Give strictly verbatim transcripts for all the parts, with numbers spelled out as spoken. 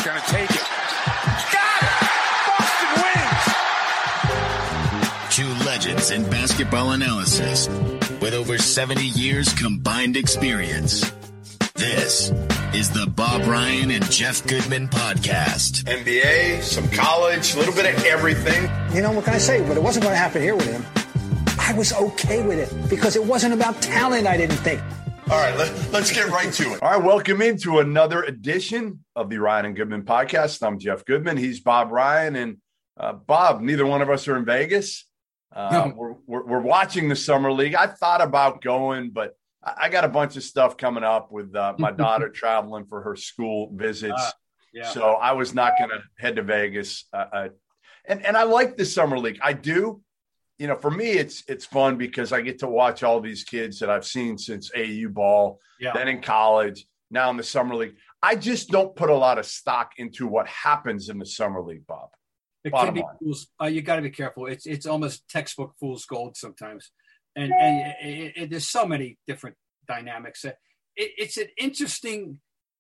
Gonna take it. Got it! Boston wins! Two legends in basketball analysis with over seventy years combined experience. This is the Bob Ryan and Jeff Goodman podcast. N B A, some college, a little bit of everything. You know, what can I say? But it wasn't going to happen here with him. I was okay with it because it wasn't about talent, I didn't think. All right, let, let's get right to it. All right, welcome into another edition of the Ryan and Goodman podcast. I'm Jeff Goodman. He's Bob Ryan. And uh, Bob, neither one of us are in Vegas. Uh, no. we're, we're, we're watching the Summer League. I thought about going, but I got a bunch of stuff coming up with uh, my daughter traveling for her school visits. Uh, yeah. So I was not going to head to Vegas. Uh, uh, and, and I like the Summer League. I do. You know, for me, it's it's fun because I get to watch all these kids that I've seen since A A U ball, yeah. then in college, now in the Summer League. I just don't put a lot of stock into what happens in the Summer League, Bob. It can be fool's, uh, you got to be careful. It's it's almost textbook fool's gold sometimes, and and it, it, there's so many different dynamics. It, it's an interesting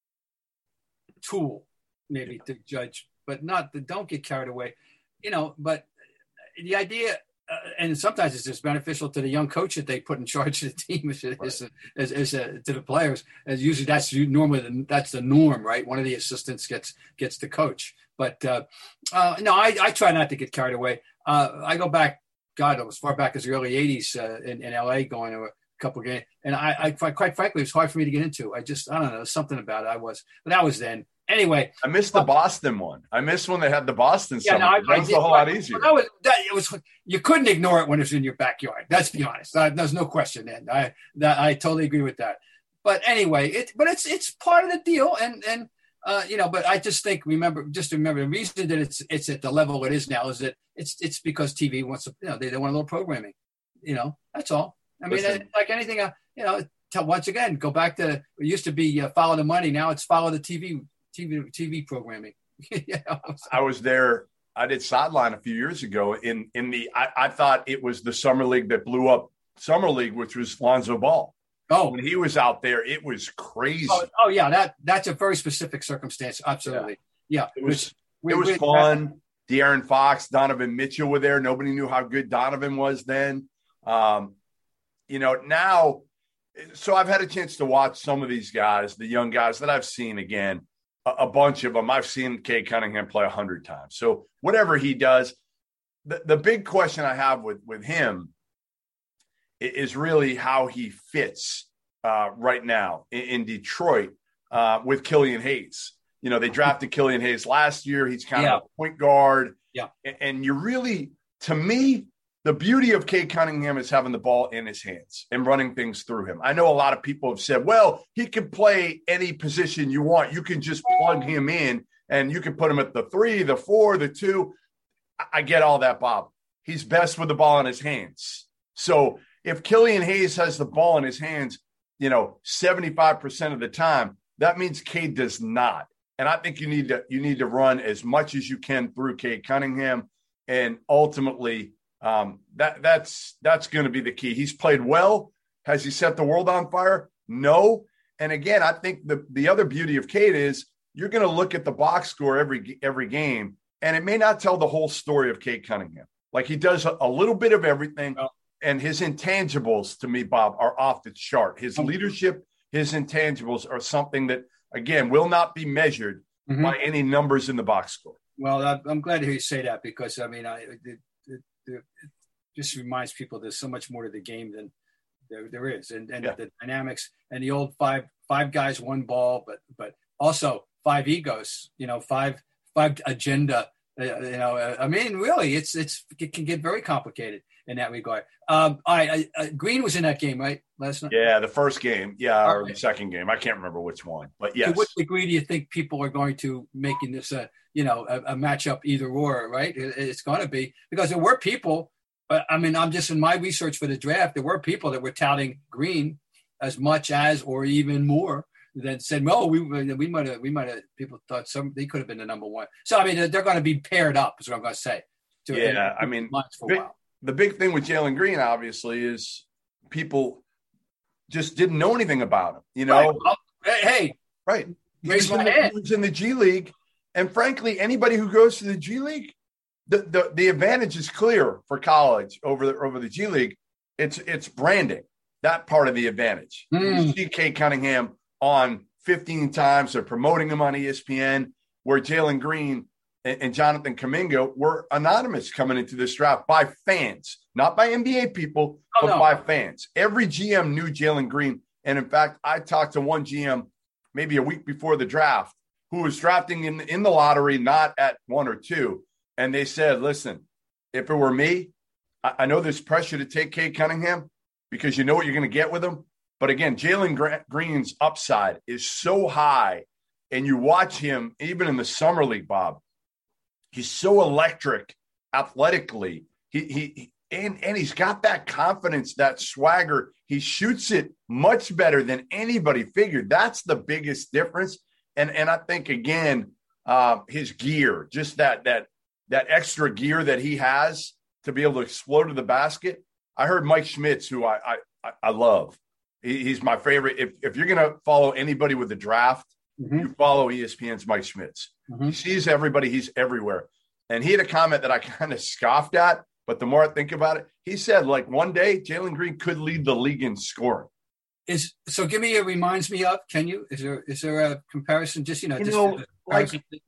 tool, maybe to judge, but not. Don't get carried away, you know. But the idea. Uh, and sometimes it's just beneficial to the young coach that they put in charge of the team as, right. as, as, as uh, to the players. As usually that's normally the, that's the norm, right? One of the assistants gets gets the coach. But uh, uh, no, I, I try not to get carried away. Uh, I go back, God, as far back as the early eighties uh, in, in L A, going to a couple of games, and I, I quite, quite frankly, it was hard for me to get into. I just I don't know, something about it. I was, but that was then. Anyway, I missed the Boston one. I missed when they had the Boston. Yeah, no, I, that was I a whole lot easier. That was, that, it was you couldn't ignore it when it was in your backyard. Let's be honest. Uh, there's no question. Then I that I totally agree with that. But anyway, it but it's it's part of the deal, and and uh, you know. But I just think remember just remember the reason that it's it's at the level it is now is that it's it's because T V wants to you know they, they want a little programming. You know, that's all. I mean, Listen, like anything, uh, you know. T- once again, go back to it used to be uh, follow the money. Now it's follow the T V. T V T V programming. yeah, I was there. I did sideline a few years ago in in the. I, I thought it was the Summer League that blew up Summer League, which was Lonzo Ball. Oh, when he was out there, it was crazy. Oh, oh yeah, that that's a very specific circumstance. Absolutely, yeah. yeah. It was we, it was we, fun. De'Aaron Fox, Donovan Mitchell were there. Nobody knew how good Donovan was then. Um, you know now. So I've had a chance to watch some of these guys, the young guys that I've seen again. A bunch of them. I've seen Cade Cunningham play a hundred times. So whatever he does, the, the big question I have with, with him is really how he fits uh, right now in, in Detroit uh, with Killian Hayes. You know, they drafted Killian Hayes last year. He's kind yeah. of a point guard. Yeah. And, and you really, to me, the beauty of Cade Cunningham is having the ball in his hands and running things through him. I know a lot of people have said, well, he can play any position you want. You can just plug him in and you can put him at the three, the four, the two. I get all that, Bob. He's best with the ball in his hands. So if Killian Hayes has the ball in his hands, you know, seventy-five percent of the time, that means Cade does not. And I think you need to, you need to run as much as you can through Cade Cunningham. And ultimately, Um, that that's that's going to be the key. He's played well. Has he set the world on fire? No. And again, I think the the other beauty of Cade is you're going to look at the box score every every game, and it may not tell the whole story of Cade Cunningham. Like he does a, a little bit of everything, oh. and his intangibles to me, Bob, are off the chart. His leadership, his intangibles are something that again will not be measured mm-hmm. by any numbers in the box score. Well, I'm glad to hear you say that because I mean, I. It, it just reminds people there's so much more to the game than there, there is. And, and yeah. the dynamics and the old five, five guys, one ball, but, but also five egos, you know, five, five agenda, uh, you know, uh, I mean, really it's, it's, it can get very complicated in that regard. Um, all right. I, I, Green was in that game, right? Last night? Yeah. The first game. Yeah. Or right. the second game. I can't remember which one, but yes. To what degree do you think people are going to making this a, you know, a, a matchup either or, right? It, it's going to be because there were people, but I mean, I'm just in my research for the draft, there were people that were touting Green as much as, or even more than said, well, we, we might have, we might have, people thought some, they could have been the number one. So, I mean, they're going to be paired up is what I'm going to say. To, yeah. I mean, big, the big thing with Jalen Green, obviously, is people just didn't know anything about him, you know? Right. Well, hey, right. Raise He was, my in the, hand. he was in the G League. and frankly, anybody who goes to the G League, the, the, the advantage is clear for college over the, over the G League. It's, it's branding, that part of the advantage. Mm. You see Cade Cunningham on fifteen times. They're promoting him on E S P N, where Jalen Green and, and Jonathan Kuminga were anonymous coming into this draft by fans, not by N B A people, oh, but no. by fans. Every G M knew Jalen Green. And in fact, I talked to one G M maybe a week before the draft who was drafting in, in the lottery, not at one or two. And they said, listen, if it were me, I, I know there's pressure to take Cade Cunningham because you know what you're going to get with him. But again, Jalen Green's upside is so high. And you watch him, even in the summer league, Bob, he's so electric athletically. He, he, and, and he's got that confidence, that swagger. He shoots it much better than anybody figured. That's the biggest difference. And, and I think, again, uh, his gear, just that, that, that extra gear that he has to be able to explode to the basket. I heard Mike Schmitz, who I, I, I love. He, he's my favorite. If, if you're going to follow anybody with the draft, mm-hmm. you follow E S P N's Mike Schmitz. Mm-hmm. He sees everybody. He's everywhere. And he had a comment that I kind of scoffed at, but the more I think about it, he said, like, one day Jalen Green could lead the league in scoring. Is so give me a reminds me of, can you? Is there is there a comparison? Just, you know, you just know like,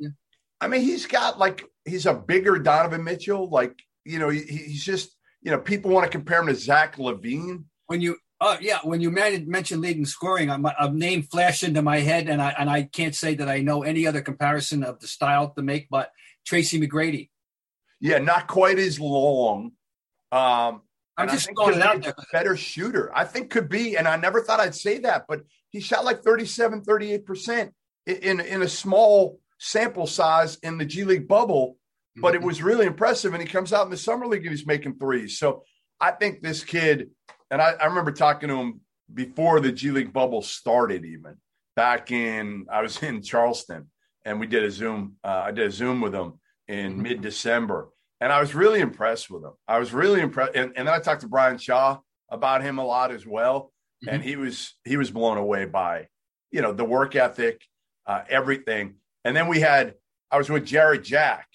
I mean, he's got like, he's a bigger Donovan Mitchell. Like, you know, he, he's just, you know, people want to compare him to Zach LaVine. When you, oh yeah, when you mentioned leading scoring, I'm, a name flashed into my head, and I and I can't say that I know any other comparison of the style to make, but Tracy McGrady. Yeah, not quite as long. Um, I'm just throwing it out there. Better shooter, I think, could be. And I never thought I'd say that, but he shot like thirty-seven, thirty-eight percent in, in a small sample size in the G League bubble. But mm-hmm. it was really impressive. And he comes out in the summer league and he's making threes. So I think this kid, and I, I remember talking to him before the G League bubble started, even back in, I was in Charleston and we did a Zoom. Uh, I did a Zoom with him in mm-hmm. mid-December. And I was really impressed with him. I was really impressed. And, and then I talked to Brian Shaw about him a lot as well. Mm-hmm. And he was, he was blown away by, you know, the work ethic, uh, everything. And then we had, I was with Jared Jack.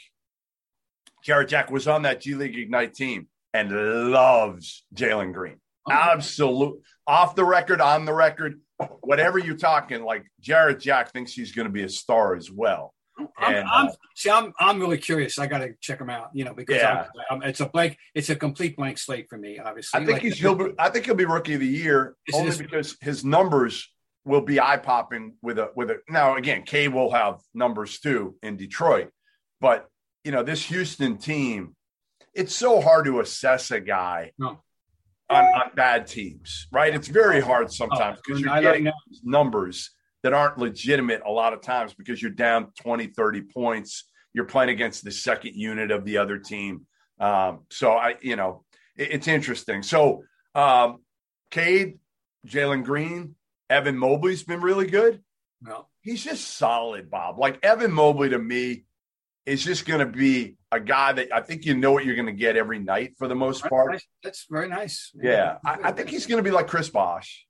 Jared Jack was on that G League Ignite team and loves Jalen Green. Oh, absolute, off the record, on the record, whatever you're talking, like Jared Jack thinks he's going to be a star as well. I'm, and, I'm, uh, see, I'm, I'm really curious. I got to check him out, you know, because yeah. I'm, I'm, it's a blank, it's a complete blank slate for me, obviously. I think like, he's, he'll be, I think he'll be rookie of the year only this, because his numbers will be eye popping with a, with a, now again, K will have numbers too in Detroit, but you know, this Houston team, it's so hard to assess a guy no. on, on bad teams, right? It's very hard sometimes because oh, you're getting numbers that aren't legitimate a lot of times because you're down twenty, thirty points. You're playing against the second unit of the other team. Um, so, I, you know, it, it's interesting. So, um, Cade, Jalen Green, Evan Mobley's been really good. No. He's just solid, Bob. Like, Evan Mobley to me is just going to be a guy that I think you know what you're going to get every night for the most part. Nice. That's very nice. Yeah. yeah. I, I think he's going to be like Chris Bosh.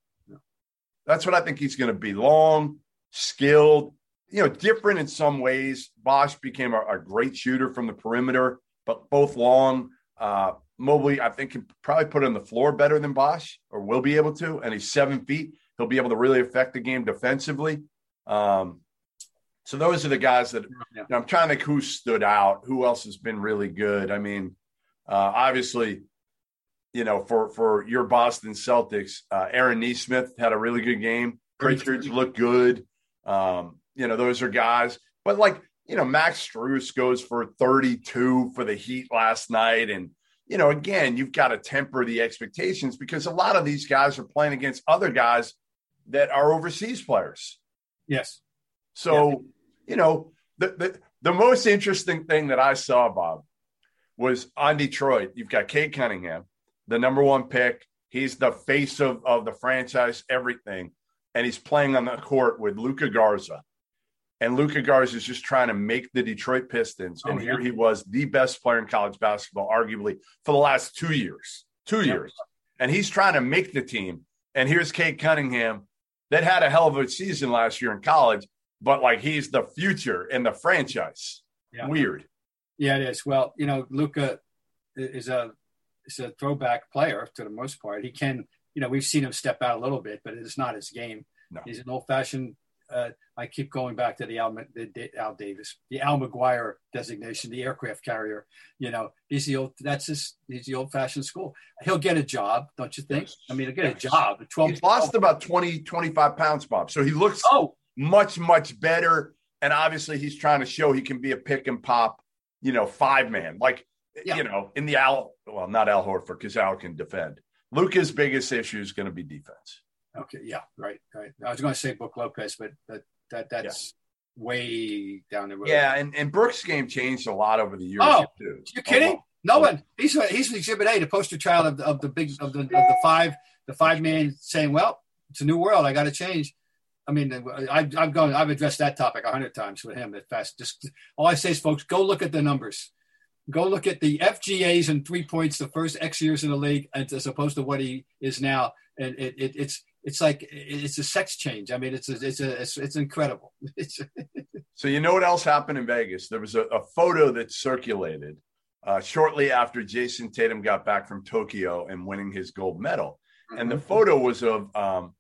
That's what I think he's going to be. Long, skilled, you know, different in some ways. Bosh became a, a great shooter from the perimeter, but both long. Uh, Mobley, I think, can probably put on the floor better than Bosh, or will be able to. And he's seven feet. He'll be able to really affect the game defensively. Um, so those are the guys that you know, I'm trying to think who stood out. Who else has been really good? I mean, uh, obviously, you know, for, for your Boston Celtics, uh, Aaron Nesmith had a really good game. Pritchard's looked good. Um, you know, those are guys. But, like, you know, Max Strus goes for thirty-two for the Heat last night. And, you know, again, you've got to temper the expectations because a lot of these guys are playing against other guys that are overseas players. Yes. So, yeah. you know, the, the the most interesting thing that I saw, Bob, was on Detroit. You've got Cade Cunningham, the number one pick. He's the face of, of the franchise, everything. And he's playing on the court with Luka Garza. And Luka Garza is just trying to make the Detroit Pistons. And oh, yeah. here he was, the best player in college basketball, arguably, for the last two years. Two yeah. years. And he's trying to make the team. And here's Cade Cunningham that had a hell of a season last year in college. but like he's the future in the franchise. Yeah. Weird. Yeah, it is. Well, you know, Luka is a is a throwback player to the most part. He can, you know, we've seen him step out a little bit, but it's not his game. No. He's an old-fashioned. Uh, I keep going back to the Al, the Al Davis, the Al McGuire designation, the aircraft carrier. You know, he's the old. That's his. He's the old-fashioned school. He'll get a job, don't you think? Yes. I mean, he'll get Yes. a job. twelve, He's lost about twenty, twenty-five pounds, Bob. So he looks Oh, much, much better. And obviously, he's trying to show he can be a pick and pop, you know, five man. Like, Yeah. you know, in the Al, well, not Al Horford because Al can defend. Luka's biggest issue is going to be defense. okay, yeah, right, right. I was going to say Brook Lopez, but that that that's way down the road. Yeah, and, and Brooks' game changed a lot over the years. Oh, too. you kidding? Oh, No oh. one. He's he's Exhibit A, the poster child of the, of the big of the of the five the five man saying, "Well, it's a new world. I got to change." I mean, I've I've gone I've addressed that topic a hundred times with him. At fast, just all I say is, folks, go look at the numbers. Go look at the F G As and three points the first X years in the league, as opposed to what he is now, and it, it it's it's like it's a sex change. I mean, it's a, it's a, it's it's incredible. It's So you know what else happened in Vegas? There was a, a photo that circulated uh, shortly after Jason Tatum got back from Tokyo and winning his gold medal. And the photo was of um,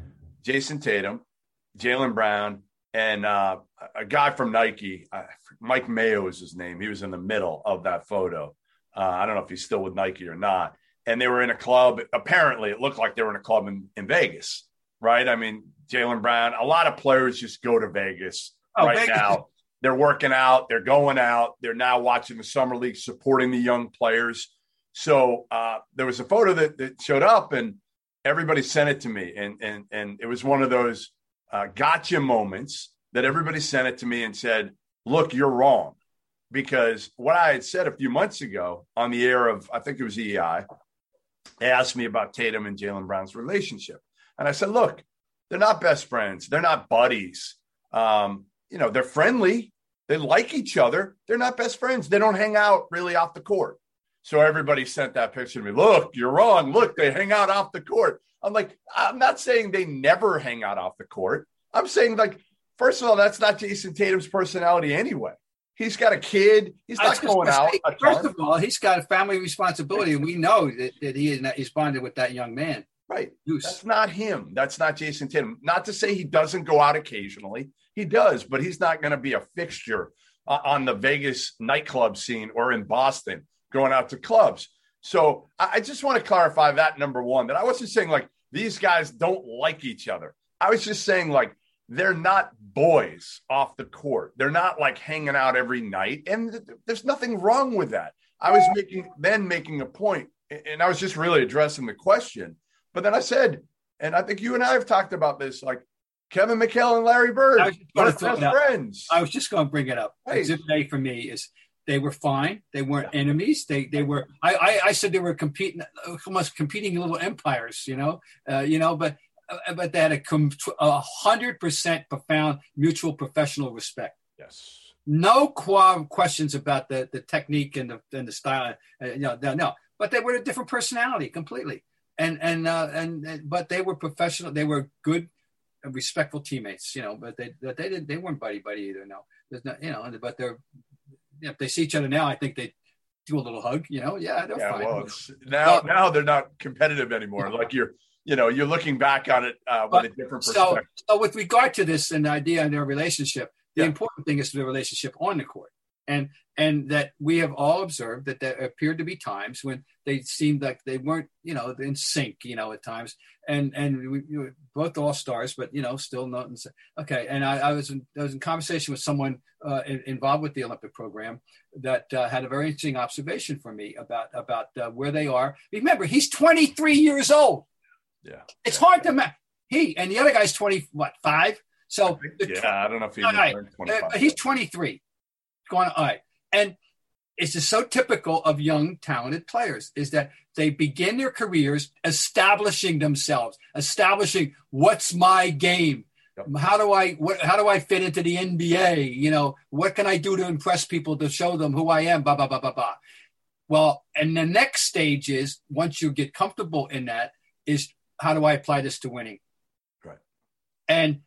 Jason Tatum, Jaylen Brown, and uh, a guy from Nike. Uh, Mike Mayo is his name. He was in the middle of that photo. Uh, I don't know if he's still with Nike or not. And they were in a club. Apparently, it looked like they were in a club in, in Vegas, right? I mean, Jaylen Brown, a lot of players just go to Vegas Oh, right Vegas. now. They're working out. They're going out. They're now watching the summer league, supporting the young players. So uh, there was a photo that, that showed up, and everybody sent it to me. And and and it was one of those uh, gotcha moments that everybody sent it to me and said, look, you're wrong. Because what I had said a few months ago on the air of, I think it was E E I, they asked me about Tatum and Jaylen Brown's relationship. And I said, look, they're not best friends. They're not buddies. Um, you know, they're friendly. They like each other. They're not best friends. They don't hang out really off the court. So everybody sent that picture to me. Look, you're wrong. Look, they hang out off the court. I'm like, I'm not saying they never hang out off the court. I'm saying, like, first of all, that's not Jason Tatum's personality anyway. He's got a kid. He's I not was just going gonna out. say, a First ton. of all, he's got a family responsibility, and we know that, that he is not, he's bonded with that young man. Right. Deuce. That's not him. That's not Jason Tatum. Not to say he doesn't go out occasionally. He does, but he's not going to be a fixture uh, on the Vegas nightclub scene or in Boston going out to clubs. So I, I just want to clarify that, number one, that I wasn't saying like these guys don't like each other. I was just saying like they're not boys off the court. They're not like hanging out every night. And th- there's nothing wrong with that. I was making then making a point, and I was just really addressing the question. But then I said, and I think you and I have talked about this, like Kevin McHale and Larry Bird I was just gonna are throw best it out. friends. I was just going to bring it up. Hey. Exhibit A for me is they were fine. They weren't enemies. They they were. I, I I said they were competing, almost competing little empires. You know, uh, you know, but uh, but they had a com- a hundred percent profound mutual professional respect. Yes. No qua- questions about the, the technique and the and the style. Uh, you know, no, no. But they were a different personality completely. And and uh, and, and but they were professional. They were good, respectful teammates. You know, but they they didn't they weren't buddy buddy either. No, there's not. You know, but they're if they see each other now, I think they do a little hug. You know, yeah, they're Yeah, fine. well, it's, now Well- now they're not competitive anymore. Like you're, you know, you're looking back on it uh, with But- a different So, perspective. so with regard to this and the idea and their relationship, the Yeah. important thing is the relationship on the court, and and that we have all observed that there appeared to be times when they seemed like they weren't, you know, in sync, you know, at times, and and we, we were both all stars, but you know, still not. In, okay, and I, I was in, I was in conversation with someone uh, in, involved with the Olympic program that uh, had a very interesting observation for me about about uh, where they are. Remember, he's twenty-three years old. Yeah. It's hard to match. He and the other guy's twenty, what, five? So the Yeah, I don't know if he all right. turned Uh, twenty-five. he's twenty-three. Going all right. And it's just so typical of young, talented players is that they begin their careers establishing themselves, establishing what's my game. Yep. How do I what how do I fit into the N B A? You know, what can I do to impress people to show them who I am? Blah, blah, blah, blah, blah. Well, and the next stage is once you get comfortable in that, is how do I apply this to winning? Right. And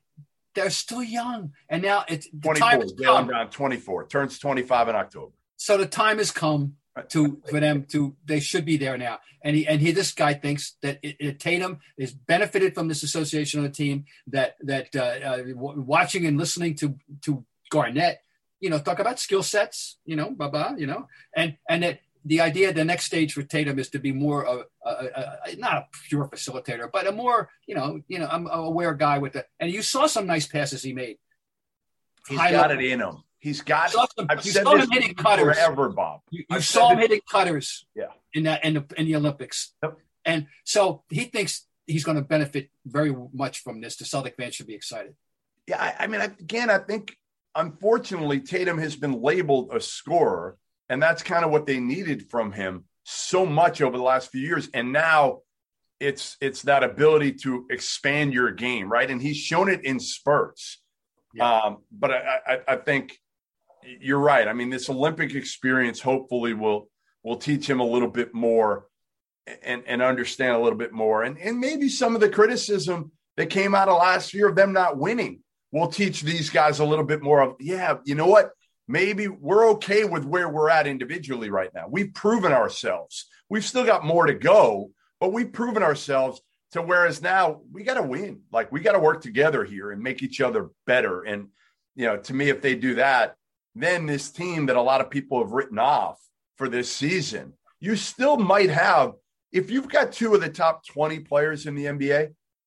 they're still young. And now it's the twenty-four. time has Jaylen come. Brown, twenty-four. Turns twenty-five in October. So the time has come to for them to they should be there now. And he and he this guy thinks that it, it, Tatum is benefited from this association on the team. That that uh, uh, w- watching and listening to to Garnett, you know, talk about skill sets, you know, blah blah, you know, and and that. The idea, the next stage for Tatum is to be more of a, a, a not a pure facilitator, but a more, you know, you know, I'm aware guy with the. And you saw some nice passes he made. He's High got level. it in him. He's got You saw it. some- I've you said saw this him hitting cutters. forever, Bob. You, you I've saw said him this- hitting cutters. Yeah. In that in the in the Olympics. Yep. And so he thinks he's going to benefit very much from this. The Celtic fans should be excited. Yeah, I, I mean, again, I think unfortunately Tatum has been labeled a scorer, and that's kind of what they needed from him so much over the last few years. And now it's it's that ability to expand your game, right? And he's shown it in spurts. Yeah. Um, but I, I, I think you're right. I mean, this Olympic experience hopefully will will teach him a little bit more and, and understand a little bit more. And, and maybe some of the criticism that came out of last year of them not winning will teach these guys a little bit more of, yeah, you know what? Maybe we're okay with where we're at individually right now. We've proven ourselves. We've still got more to go, but we've proven ourselves to whereas now we got to win. Like we got to work together here and make each other better. And, you know, to me, if they do that, then this team that a lot of people have written off for this season, you still might have, if you've got two of the top twenty players in the N B A,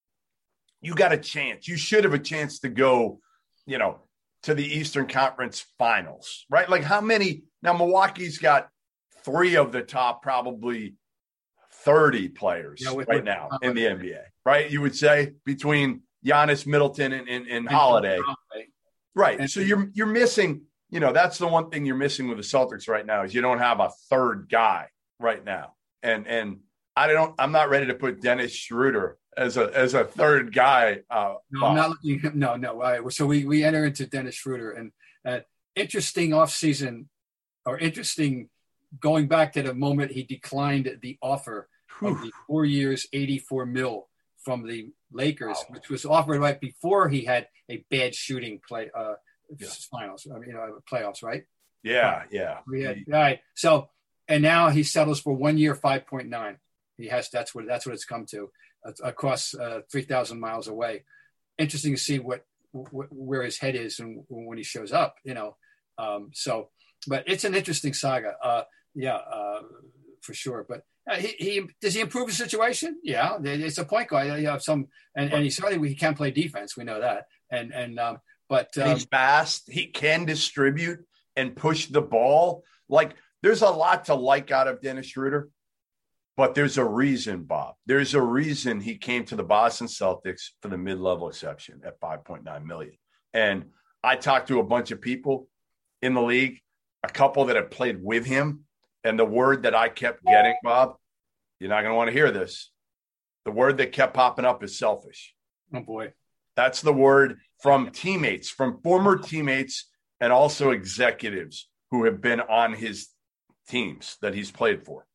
you got a chance. You should have a chance to go, you know, to the Eastern Conference Finals, right? Like how many now Milwaukee's got three of the top probably thirty players yeah, with, right with, now uh, in the N B A, right? You would say between Giannis, Middleton, and, and, and, and Holiday. Holiday. Right. And, so you're you're missing, you know, that's the one thing you're missing with the Celtics right now is you don't have a third guy right now. And and I don't I'm not ready to put Dennis Schroeder as a as a third guy. Uh, no, I'm not looking. No, no. All right. So we, we enter into Dennis Schroeder and uh, interesting offseason or interesting going back to the moment he declined the offer of the four years, eighty-four mil from the Lakers, wow. which was offered right before he had a bad shooting play uh, yeah. finals. I mean, you know, playoffs, right? Yeah, yeah. We had, all right. So and now he settles for one year, five point nine. He has that's what that's what it's come to. Across uh, three thousand miles away. Interesting to see what, wh- where his head is and when he shows up, you know. Um, so, but it's an interesting saga. Uh, yeah, uh, for sure. But uh, he, he does he improve the situation? Yeah, it's a point guard. You have some, and, and he certainly he can play defense. We know that. And and um, but um, he's fast. He can distribute and push the ball. Like there's a lot to like out of Dennis Schroeder. But there's a reason, Bob. There's a reason he came to the Boston Celtics for the mid-level exception at five point nine million dollars. And I talked to a bunch of people in the league, a couple that have played with him. And the word that I kept getting, Bob, you're not going to want to hear this. The word that kept popping up is selfish. Oh, boy. That's the word from teammates, from former teammates, and also executives who have been on his teams that he's played for.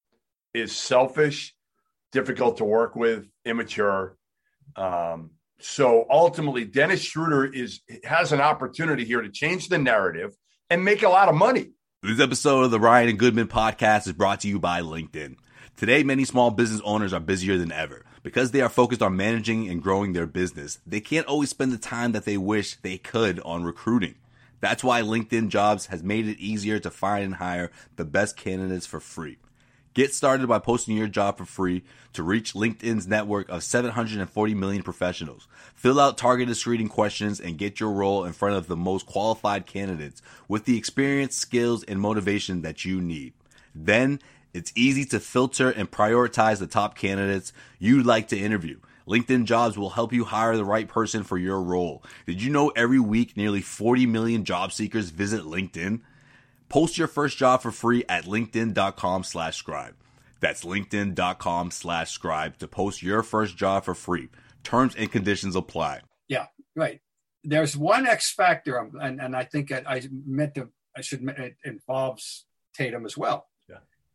Is selfish, difficult to work with, immature. Um, so ultimately, Dennis Schroeder is has an opportunity here to change the narrative and make a lot of money. This episode of the Ryan and Goodman podcast is brought to you by LinkedIn. Today, many small business owners are busier than ever. Because they are focused on managing and growing their business, they can't always spend the time that they wish they could on recruiting. That's why LinkedIn Jobs has made it easier to find and hire the best candidates for free. Get started by posting your job for free to reach LinkedIn's network of seven hundred forty million professionals. Fill out targeted screening questions and get your role in front of the most qualified candidates with the experience, skills, and motivation that you need. Then, it's easy to filter and prioritize the top candidates you'd like to interview. LinkedIn Jobs will help you hire the right person for your role. Did you know every week nearly forty million job seekers visit LinkedIn? Post your first job for free at linkedin.com slash scribe. That's linkedin.com slash scribe to post your first job for free. Terms and conditions apply. Yeah, right. There's one X factor, and, and I think I, I meant to, I should, it involves Tatum as well. Yeah.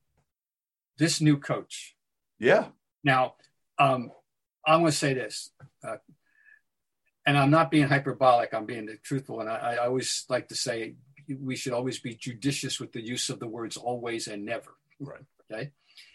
This new coach. Yeah. Now, um, I'm going to say this. Uh, and I'm not being hyperbolic, I'm being truthful. And I, I always like to say we should always be judicious with the use of the words always and never. Right. Okay.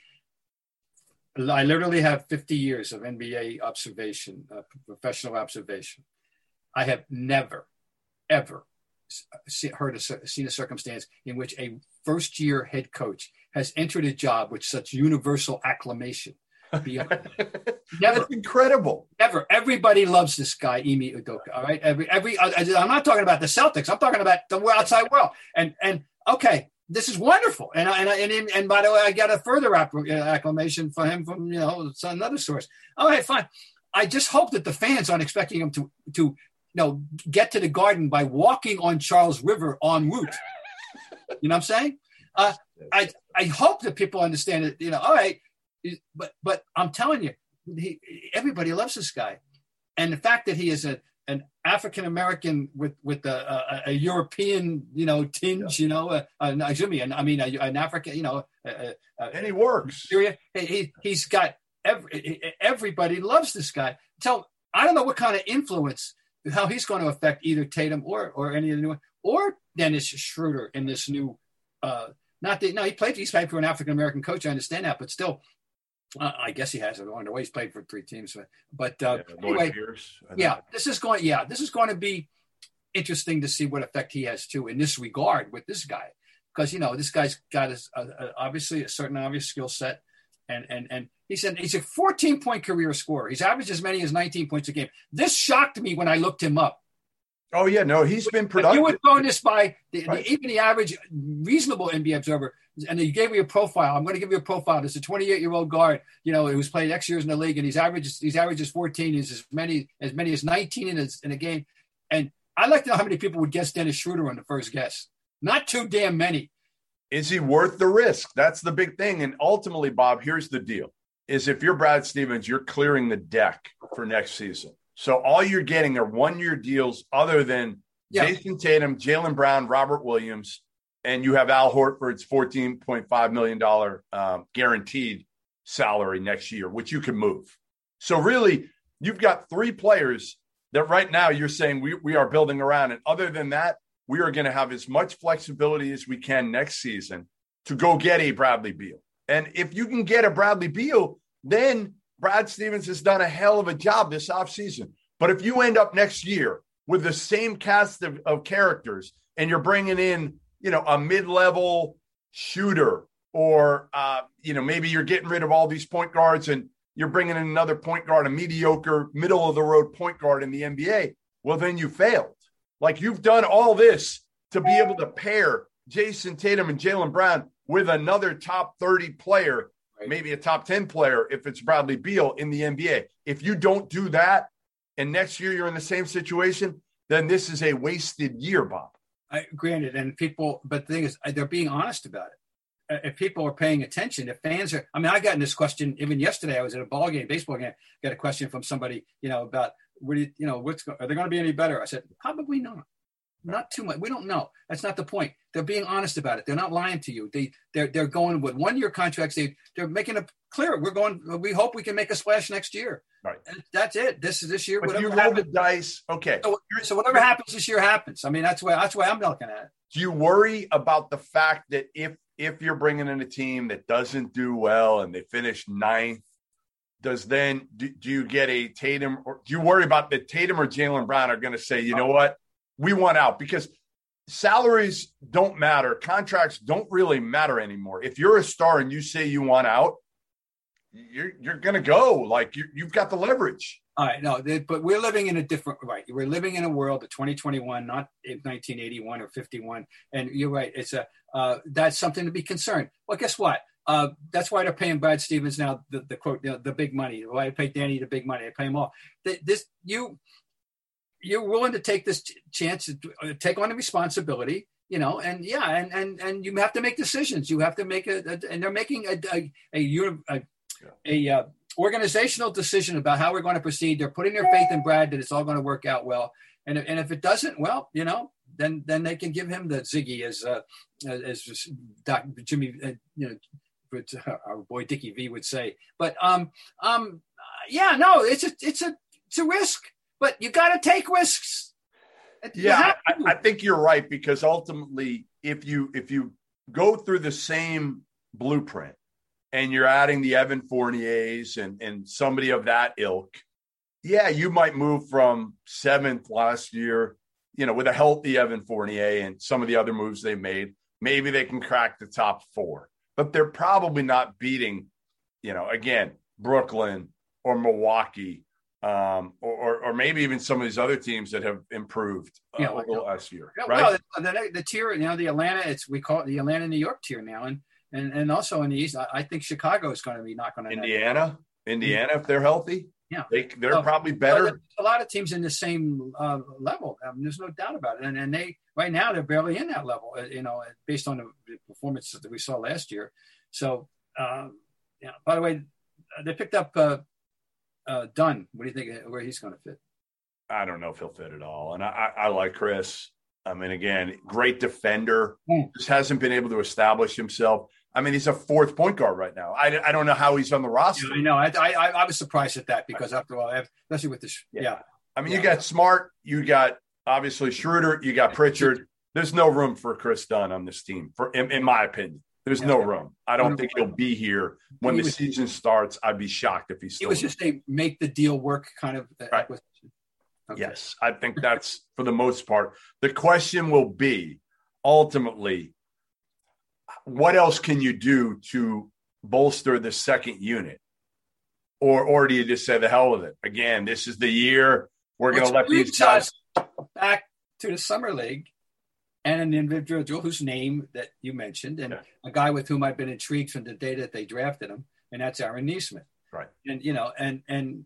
I literally have fifty years of N B A observation, uh, professional observation. I have never, ever see, heard a, seen a circumstance in which a first-year head coach has entered a job with such universal acclamation. Never. That's incredible. Never. Everybody loves this guy, Ime Udoka. All right. Every, every. I'm not talking about the Celtics. I'm talking about the outside world. And and okay. This is wonderful, and and and and by the way, I got a further acclamation for him from you know another source. All right, fine. I just hope that the fans aren't expecting him to to you know get to the Garden by walking on Charles River en route. You know what I'm saying? Uh, I I hope that people understand it. You know, all right, but but I'm telling you, he, everybody loves this guy, and the fact that he is a an African American with with a, a, a European, you know, tinge, yeah. you know, uh, uh, excuse me, and I mean, a, an African, you know, uh, uh, and he works. He, he he's got every, everybody loves this guy. So I don't know what kind of influence, how he's going to affect either Tatum or or any of the new or Dennis Schroeder in this new. Uh, not that no, he played. He's played for an African American coach. I understand that, but still. Uh, I guess he has it along the way. He's played for three teams, but uh, yeah, anyway, Pierce, yeah, this is going. Yeah, this is going to be interesting to see what effect he has too in this regard with this guy, because you know this guy's got a, a, a, obviously a certain obvious skill set, and and and he said he's a fourteen point career scorer. He's averaged as many as nineteen points a game. This shocked me when I looked him up. Oh yeah, no, he's been productive. You were throwing this by the, right. the, even the average reasonable N B A observer, and you gave me a profile. I'm going to give you a profile. There's a twenty-eight year old guard, you know, who's played X years in the league, and he's averages he's averages fourteen. He's as many as many as nineteen in a, in a game. And I'd like to know how many people would guess Dennis Schroeder on the first guess. Not too damn many. Is he worth the risk? That's the big thing. And ultimately, Bob, here's the deal: is if you're Brad Stevens, you're clearing the deck for next season. So all you're getting are one year deals, other than. Yeah. Jason Tatum, Jaylen Brown, Robert Williams, and you have Al Horford's fourteen point five million dollars um, guaranteed salary next year, which you can move. So really, you've got three players that right now you're saying we, we are building around. And other than that, we are going to have as much flexibility as we can next season to go get a Bradley Beal. And if you can get a Bradley Beal, then Brad Stevens has done a hell of a job this offseason. But if you end up next year with the same cast of, of characters, and you're bringing in, you know, a mid-level shooter, or, uh, you know, maybe you're getting rid of all these point guards and you're bringing in another point guard, a mediocre, middle-of-the-road point guard in the N B A, well, then you failed. Like, you've done all this to be able to pair Jason Tatum and Jaylen Brown with another top thirty player, right. Maybe a top ten player if it's Bradley Beal in the N B A. If you don't do that, and next year you're in the same situation, then this is a wasted year, Bob. I, granted, and people, but the thing is, they're being honest about it. If people are paying attention, if fans are, I mean, I got in this question even yesterday. I was at a ball game, baseball game, got a question from somebody, you know, about what do you, you know, what's, are they going to be any better? I said, probably not. Not too much. We don't know. That's not the point. They're being honest about it. They're not lying to you. They they're they're going with one year contracts. They they're making it clear. We're going. We hope we can make a splash next year. Right. And that's it. This is this year. But whatever you roll happens, the dice. Okay. So, so whatever happens this year happens. I mean, that's why that's why I'm looking at it. Do you worry about the fact that if if you're bringing in a team that doesn't do well and they finish ninth, does then do, do you get a Tatum, or do you worry about that Tatum or Jaylen Brown are going to say, you know what, we want out? Because salaries don't matter. Contracts don't really matter anymore. If you're a star and you say you want out, you're you're going to go. Like, you, you've got the leverage. All right, no, they, but we're living in a different, right. We're living in a world of twenty twenty-one, not in nineteen eighty-one or fifty-one. And you're right. It's a, uh, that's something to be concerned. Well, guess what? Uh, that's why they're paying Brad Stevens now the, the quote, you know, the big money. Why I pay Danny the big money. I pay them all. This, you, you're willing to take this chance to take on the responsibility, you know, and yeah, and, and, and you have to make decisions. You have to make a, a and they're making a, a, a, a, a uh, organizational decision about how we're going to proceed. They're putting their faith in Brad that it's all going to work out well. And, and if it doesn't, well, you know, then, then they can give him the Ziggy as, uh, as Doc, Jimmy, uh, you know, but our boy Dickie V would say. But um, um, yeah, no, it's a, it's a, it's a risk. but you got to take risks. You yeah, I, I think you're right, because ultimately, if you if you go through the same blueprint and you're adding the Evan Fourniers and and somebody of that ilk, yeah, you might move from seventh last year, you know, with a healthy Evan Fournier and some of the other moves they made. Maybe they can crack the top four, but they're probably not beating, you know, again, Brooklyn or Milwaukee, um, or, or or maybe even some of these other teams that have improved uh, yeah, over the last year. Yeah, right? Well, the, the tier, you know, the Atlanta, it's we call it the Atlanta New York tier now, and and and also in the East, I, I think Chicago is going to be not going to Indiana, Indiana, if they're healthy, yeah, they they're so, probably better. So a lot of teams in the same uh, level. I mean, there's no doubt about it, and and they right now they're barely in that level, you know, based on the performances that we saw last year. So, um, yeah. By the way, they picked up. Uh, Uh, Dunn, what do you think where he's going to fit? I don't know if he'll fit at all. And I, I like Chris. I mean, again, great defender. Mm. Just hasn't been able to establish himself. I mean, he's a fourth point guard right now. I, I don't know how he's on the roster. Yeah, I know. I, I I was surprised at that because after all, especially with this, yeah. yeah. I mean, yeah. you got Smart, you got obviously Schroeder, you got Pritchard. There's no room for Chris Dunn on this team, for in, in my opinion. There's yeah. no room. I don't think he'll be here when he the was, season starts. I'd be shocked if he's still. It was here. just a make the deal work kind of right. acquisition. Okay. Yes, I think that's for the most part. The question will be ultimately, what else can you do to bolster the second unit? Or or do you just say the hell with it? Again, this is the year we're going to let these guys back to the summer league. And an individual whose name that you mentioned, and yeah. a guy with whom I've been intrigued from the day that they drafted him, and that's Aaron Nesmith. Right. And you know, and and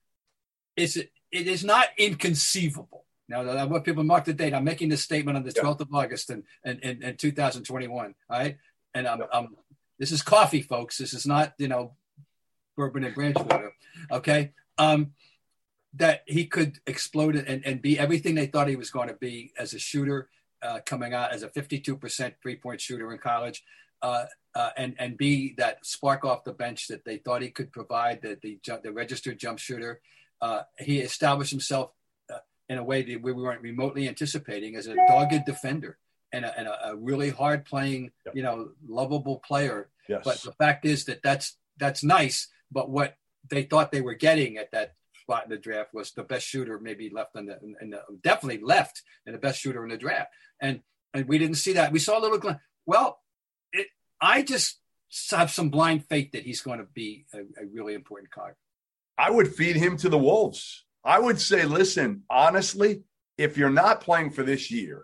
it's it is not inconceivable. Now, I want people to mark the date. I'm making this statement on the twelfth yeah. of August in, in, in, in two thousand twenty-one. All right, and I'm, yeah. I'm this is coffee, folks. This is not you know bourbon and branch water. Okay. Um, that he could explode and, and be everything they thought he was going to be as a shooter. Uh, coming out as a fifty-two percent three-point shooter in college, uh, uh, and and be that spark off the bench that they thought he could provide, the the, the registered jump shooter. Uh, he established himself uh, in a way that we weren't remotely anticipating as a dogged defender and a, and a, a really hard playing, yep. you know, lovable player. Yes. But the fact is that that's that's nice. But what they thought they were getting at that spot in the draft was the best shooter maybe left in the, in the definitely left and the best shooter in the draft. And and we didn't see that. We saw a little gl- well, it, I just have some blind faith that he's going to be a, a really important cog. I would feed him to the Wolves. I would say, listen, honestly, if you're not playing for this year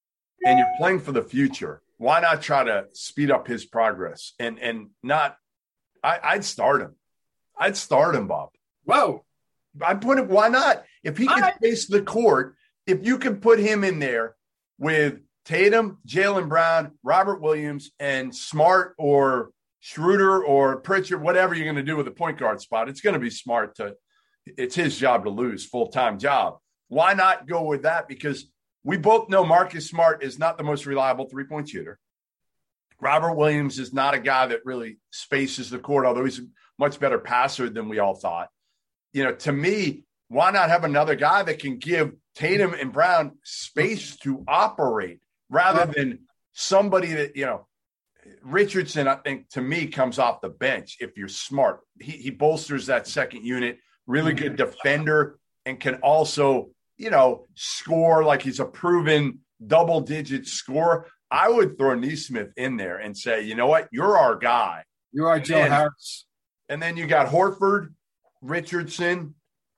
and you're playing for the future, why not try to speed up his progress and and not I, I'd start him. I'd start him, Bob. Whoa. I put it, why not? If he can I, face the court, if you can put him in there with Tatum, Jaylen Brown, Robert Williams, and Smart or Schroeder or Pritchard, whatever you're going to do with the point guard spot, it's going to be Smart to – it's his job to lose, full-time job. Why not go with that? Because we both know Marcus Smart is not the most reliable three-point shooter. Robert Williams is not a guy that really spaces the court, although he's a much better passer than we all thought. You know, to me, why not have another guy that can give Tatum and Brown space to operate rather than somebody that, you know, Richardson, I think, to me, comes off the bench if you're smart. He, he bolsters that second unit, really good defender, and can also, you know, score like he's a proven double-digit scorer. I would throw Nesmith in there and say, you know what, you're our guy. You're our Joe Harris. And then you got Horford, Richardson.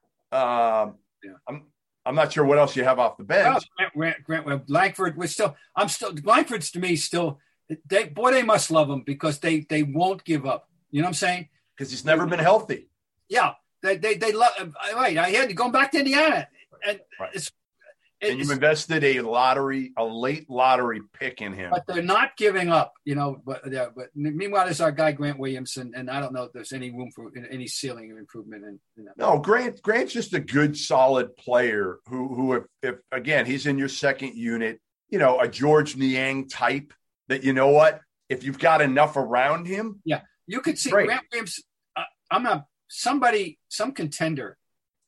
Um, yeah. I'm I'm not sure what else you have off the bench. Well, Grant, Grant, Grant, Langford was still. I'm still. Langford's to me still. They boy, they must love him because they they won't give up. You know what I'm saying? Because he's never been healthy. Yeah, they they they love. Right, I had to go back to Indiana, and right. it's. And you invested a lottery, a late lottery pick in him. But they're not giving up, you know. But yeah, but meanwhile, there's our guy Grant Williamson, and I don't know if there's any room for any ceiling of improvement. In, in that. No, Grant. Grant's just a good, solid player who, who, if, if again, he's in your second unit, you know, a George Niang type. That you know what, if you've got enough around him, yeah, you could see great. Grant Williams. Uh, I'm not somebody, some contender. Right.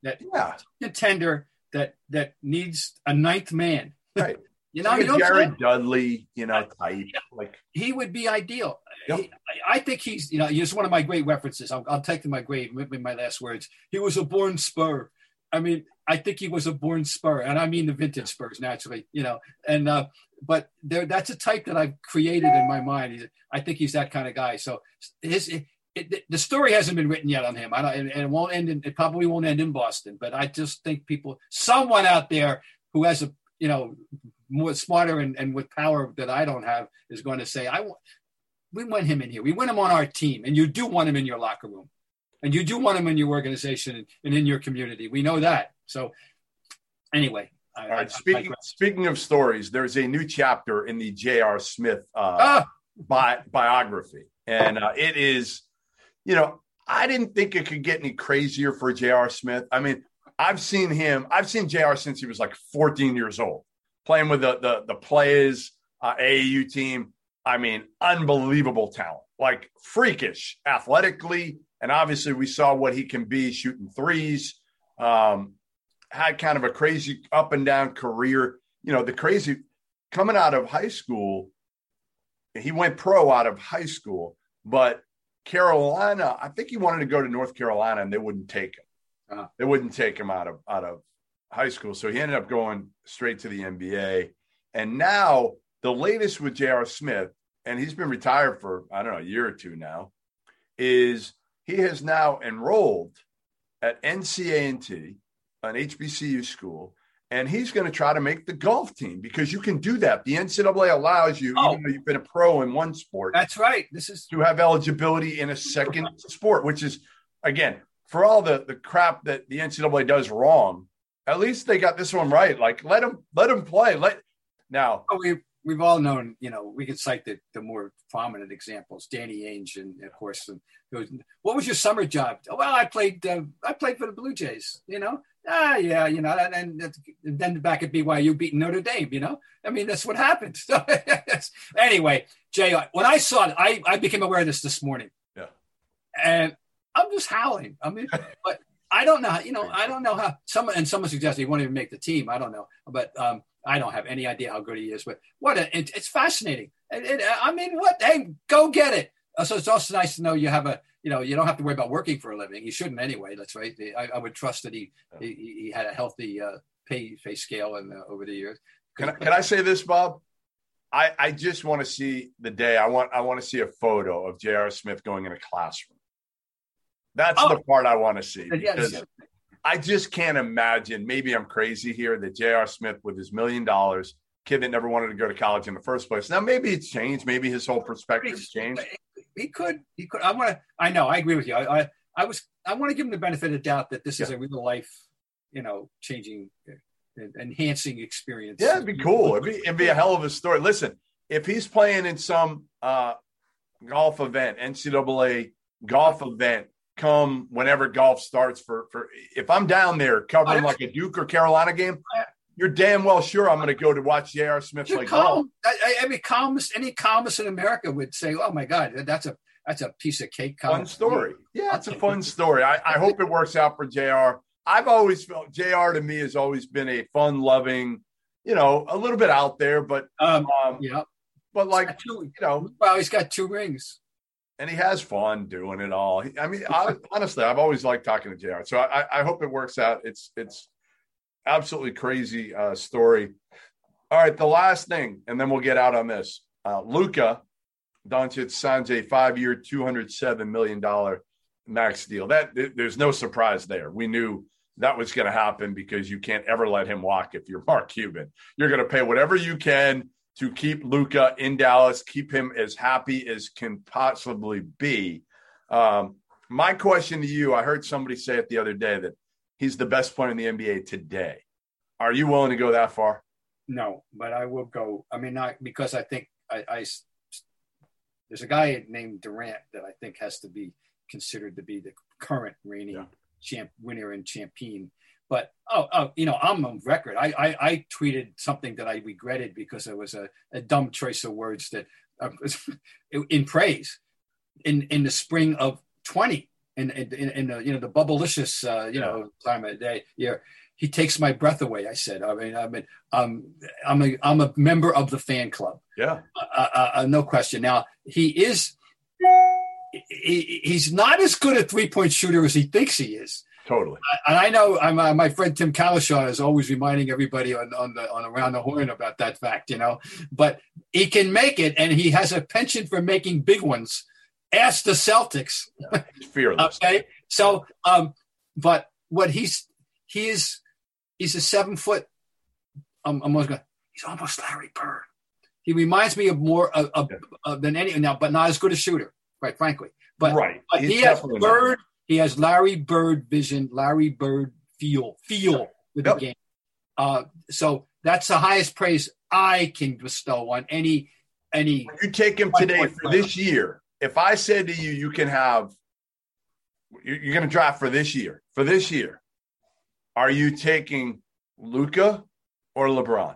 that Yeah. contender that that needs a ninth man. Right. You know, like you know Jared Dudley, you know, type. Like he would be ideal. Yep. He, I think he's, you know, he's one of my great references. I'll, I'll take to my grave with my last words. He was a born Spur. I mean, I think he was a born Spur, and I mean the vintage Spurs, naturally, you know. And uh, but there, that's a type that I've created in my mind. He's, I think he's that kind of guy. So his it, it, the story hasn't been written yet on him. I don't, and, and it won't end. In, it probably won't end in Boston. But I just think people, someone out there who has a, you know, more smarter and, and with power that I don't have is going to say, I want, we want him in here. We want him on our team. And you do want him in your locker room. And you do want him in your organization and, and in your community. We know that. So anyway. I, All right. I, speaking I, speaking of stories, there's a new chapter in the J R. Smith uh, ah! bi- biography. And uh, it is, you know, I didn't think it could get any crazier for J R. Smith. I mean, I've seen him. I've seen J R since he was like fourteen years old, playing with the the, the players, uh, A A U team. I mean, unbelievable talent, like freakish athletically. And obviously we saw what he can be shooting threes. Um, had kind of a crazy up and down career. You know, the crazy coming out of high school, he went pro out of high school, but Carolina, I think he wanted to go to North Carolina and they wouldn't take him. Uh-huh. They wouldn't take him out of, out of high school. So he ended up going straight to the N B A. And now the latest with J R. Smith, and he's been retired for, I don't know, a year or two now, is he has now enrolled at N C A and T, an H B C U school, and he's going to try to make the golf team because you can do that. The N C double A allows you, oh, even though you've been a pro in one sport. That's right. This is to have eligibility in a second sport, which is, again, for all the, the crap that the N C double A does wrong, at least they got this one right. Like, let them let them play. Let now. Oh, we we've all known, you know, we could cite the, the more prominent examples, Danny Ainge, and of course, and was, what was your summer job? Oh, well, I played uh, I played for the Blue Jays. You know, ah, yeah, you know, and, and then back at B Y U beating Notre Dame. You know, I mean, that's what happened. So, anyway, Jay, when I saw it, I I became aware of this this morning. Yeah, and I'm just howling. I mean, but I don't know. How, you know, I don't know how. Someone and someone suggested he won't even make the team. I don't know, but um, I don't have any idea how good he is. But what a, it, it's fascinating. It, it, I mean, what? Hey, go get it. Uh, so it's also nice to know you have a. You know, you don't have to worry about working for a living. You shouldn't anyway. That's right. I, I would trust that he he, he had a healthy uh, pay pay scale and uh, over the years. Can I, can I say this, Bob? I, I just want to see the day. I want I want to see a photo of J R. Smith going in a classroom. That's oh. the part I want to see because yeah, I just can't imagine. Maybe I'm crazy here that J R. Smith, with his million dollars, kid that never wanted to go to college in the first place. Now maybe it's changed. Maybe his whole perspective's changed. He could. He could. I want to. I know. I agree with you. I. I, I was. I want to give him the benefit of the doubt that this yeah. is a real life, you know, changing, uh, enhancing experience. Yeah, it'd be cool. It'd be, it'd be a hell of a story. Listen, if he's playing in some uh, golf event, N C double A golf event, come whenever golf starts for for. If I'm down there covering oh, like a Duke or Carolina game. You're damn well sure I'm going to go to watch J R. Smith play golf. I, I mean, columnist, any columnist in America would say, "Oh my God, that's a that's a piece of cake." Fun story. Yeah, it's a fun story. I, I hope it works out for J R. I've always felt J R to me has always been a fun-loving, you know, a little bit out there, but um, um yeah, but like two, you know, well, he's got two rings, and he has fun doing it all. I mean, I, honestly, I've always liked talking to J R, so I, I hope it works out. It's it's. Absolutely crazy uh, story. All right, the last thing, and then we'll get out on this. Uh, Luka Doncic signs a five-year, two hundred seven million dollars max deal. That th- there's no surprise there. We knew that was going to happen because you can't ever let him walk if you're Mark Cuban. You're going to pay whatever you can to keep Luka in Dallas, keep him as happy as can possibly be. Um, my question to you, I heard somebody say it the other day that he's the best player in the N B A today. Are you willing to go that far? No, but I will go. I mean, not because I think I, I there's a guy named Durant that I think has to be considered to be the current reigning yeah. champ winner and champion. But oh, oh, you know, I'm on record. I, I, I tweeted something that I regretted because it was a, a dumb choice of words that uh, in praise in in the spring of twenty. in in, in the you know the bubblicious uh, you know time of day. Yeah, he takes my breath away. I said. I mean, I mean, um, I'm a I'm a member of the fan club. Yeah, uh, uh, uh, no question. Now he is. He, he's not as good a three-point shooter as he thinks he is. Totally. And I know I'm, uh, my friend Tim Kalishaw is always reminding everybody on, on the on Around the Horn about that fact, you know. But he can make it, and he has a penchant for making big ones. Ask the Celtics. Yeah, he's fearless. Okay. So, um, but what he's he is he's a seven foot. Um, I'm almost going. He's almost Larry Bird. He reminds me of more of, of, of than any now, but not as good a shooter. Quite frankly, but, right. but he has Bird. Not. He has Larry Bird vision, Larry Bird feel, feel with yep. the game. Uh, so that's the highest praise I can bestow on any any. When you take him today for player. This year. If I said to you, you can have, you're going to draft for this year. For this year, are you taking Luka or LeBron?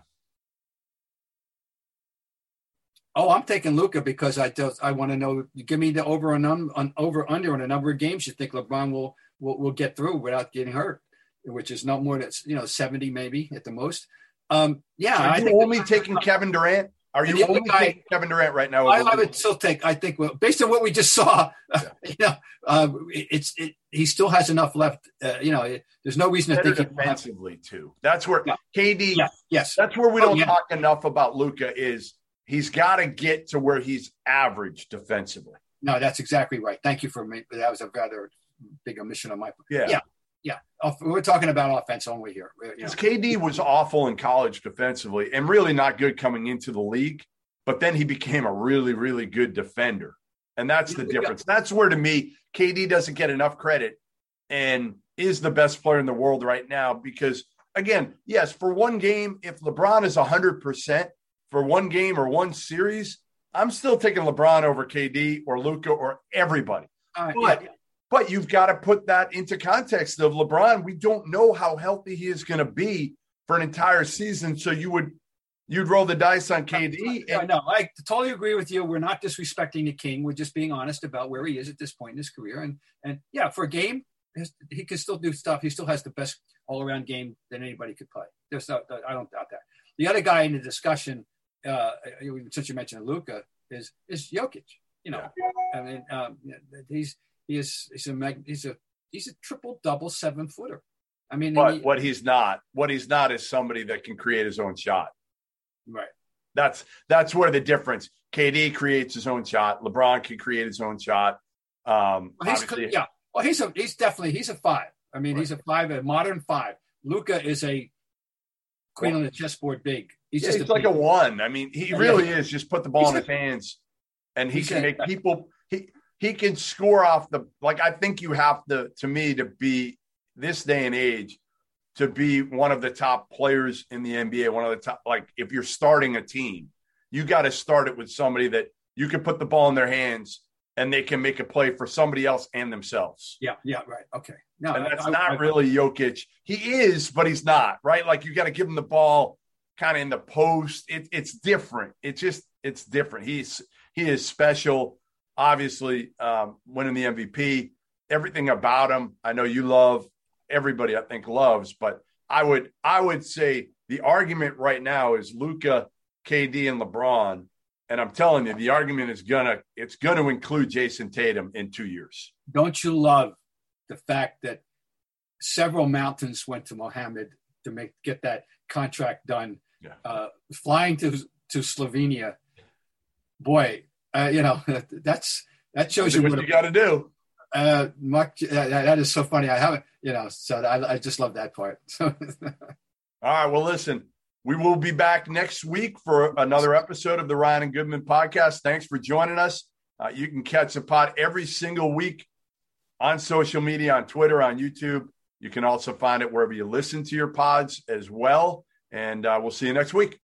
Oh, I'm taking Luka because I just I want to know. Give me the over and un, un, over under on a number of games you think LeBron will, will will get through without getting hurt, which is not more than you know seventy maybe at the most. Um, yeah, so are I you think only taking Kevin Durant. Are you only guy, taking Kevin Durant right now? I, I would still take. I think well, based on what we just saw, yeah. you know, uh, it's it, he still has enough left. Uh, you know, it, there's no reason to think defensively have, too. That's where yeah. K D. Yeah. Yes, that's where we oh, don't yeah. talk enough about Luka is. He's got to get to where he's average defensively. No, that's exactly right. Thank you for me. That was a rather big omission on my part. Yeah. Yeah. Yeah. We're talking about offense only here. Because you know. K D was awful in college defensively and really not good coming into the league. But then he became a really, really good defender. And that's the difference. Yeah. That's where, to me, K D doesn't get enough credit and is the best player in the world right now. Because, again, yes, for one game, if LeBron is one hundred percent, for one game or one series, I'm still taking LeBron over K D or Luka or everybody. Uh, but, yeah. but you've got to put that into context of LeBron. We don't know how healthy he is going to be for an entire season. So you would you'd roll the dice on K D. And- no, I totally agree with you. We're not disrespecting the king. We're just being honest about where he is at this point in his career. And and yeah, for a game, he can still do stuff. He still has the best all-around game that anybody could play. There's no, I don't doubt that. The other guy in the discussion. Uh, since you mentioned Luka, is is Jokic. You know, yeah. I mean, um, he's he is he's a he's a he's a triple double seven footer. I mean, but he, what he's not, what he's not, is somebody that can create his own shot. Right. That's that's where the difference. K D creates his own shot. LeBron can create his own shot. Um, well, he's, yeah. Well, he's a he's definitely he's a five. I mean, right. he's a five, a modern five. Luka is a queen well, on the chessboard big. He's yeah, just he's a like big. a one. I mean, he really yeah. is. Just put the ball he's in a, his hands, and he can a, make people. He he can score off the. Like I think you have to, to me, to be this day and age, to be one of the top players in the N B A. One of the top. Like if you're starting a team, you got to start it with somebody that you can put the ball in their hands and they can make a play for somebody else and themselves. Yeah. Yeah. Right. Okay. No, and that's I, not I, really Jokic. He is, but he's not, right? Like you got to give him the ball kind of in the post. It, it's different. It's just, it's different. He's, he is special, obviously um, winning the M V P, everything about him. I know you love, everybody I think loves, but I would, I would say the argument right now is Luka, K D and LeBron. And I'm telling you, the argument is gonna, it's going to include Jason Tatum in two years. Don't you love the fact that several mountains went to Mohammed to make get that contract done? Yeah. Uh, flying to to Slovenia, boy, uh, you know that's that shows you what, what you got to do. Uh, Mark, uh, that is so funny. I haven't, you know, so I, I just love that part. All right, well, listen, we will be back next week for another episode of the Ryan and Goodman podcast. Thanks for joining us. Uh, you can catch the pod every single week on social media, on Twitter, on YouTube. You can also find it wherever you listen to your pods as well. And uh, we'll see you next week.